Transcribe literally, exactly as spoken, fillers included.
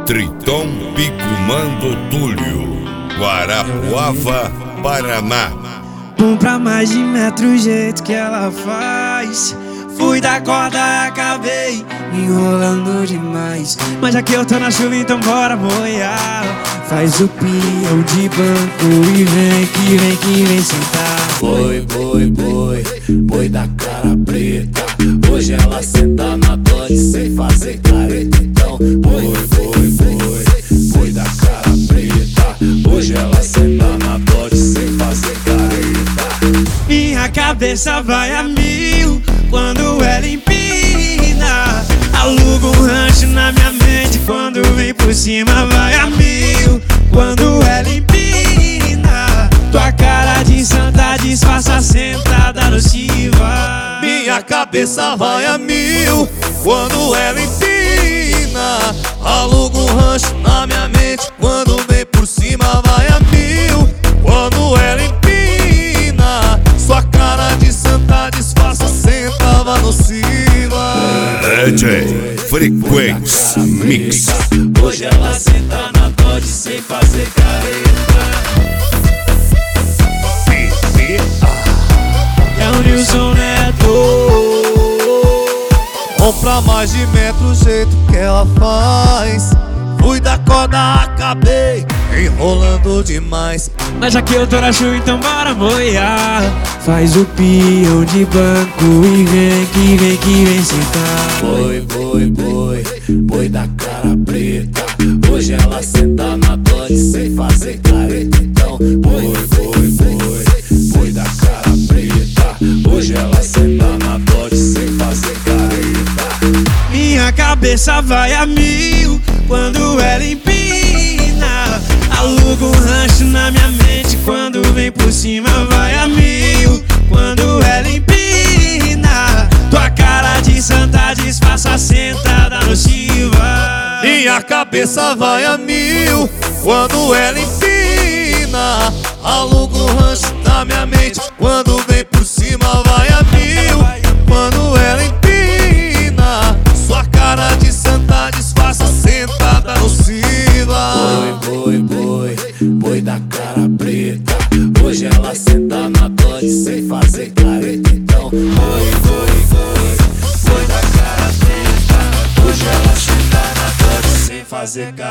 Triton Picumando Túlio, Guarapuava, Paraná. Um pra mais de metro o jeito que ela faz. Fui da corda, acabei enrolando demais. Mas já que eu tô na chuva, então bora molhar. Faz o peão de banco e vem que vem que vem sentar. Boi, boi, boi, boi da cara preta. Hoje ela senta na Dodge sem fazer careta. Então, boi, boi, boi, boi da cara preta. Hoje ela senta na Dodge sem fazer careta. Minha cabeça vai a mil quando ela empina. Aluga um rancho na minha mente quando vem por cima. Vai a mil quando ela empina. Tua cara de santa disfarça sentada no Shiva. Minha cabeça vai a mil quando ela empina. Aluga um rancho na minha mente quando vem por cima. Vai a mil quando ela empina. Sua cara de santa disfarça sentava no Shiva. D J Frequência Mix. Hoje ela senta na Dodge sem fazer careta. É o Nilson Neto. Um pra mais de metro o jeito que ela faz. Fui da corda, acabei enrolando demais. Mas já que eu tô na chuva, então bora molhar. Faz o peão de banco e vem que vem que vem sentar. Boi, boi, boi, boi da cara preta. Hoje ela senta na Dodge sem fazer careta. Então, boi, boi, boi, boi da cara preta. Hoje ela senta na Dodge sem fazer careta. Minha cabeça vai a mil quando ela empina. Aluga um rancho na minha mente quando vem por cima. Vai a mil quando ela empina. Tua cara de santa disfarça sentada no Shiva. Minha cabeça vai a mil quando ela empina. Aluga um rancho na minha mente quando vem por cima. Vai a mil quando ela empina. Sua cara de santa disfarça sentada no Shiva. Boi, boi, boi, boi da cara preta. Hoje ela senta na Dodge sem fazer careta. Então, boi, boi, boi, boi da cara preta. Hoje ela senta na Dodge sem fazer careta.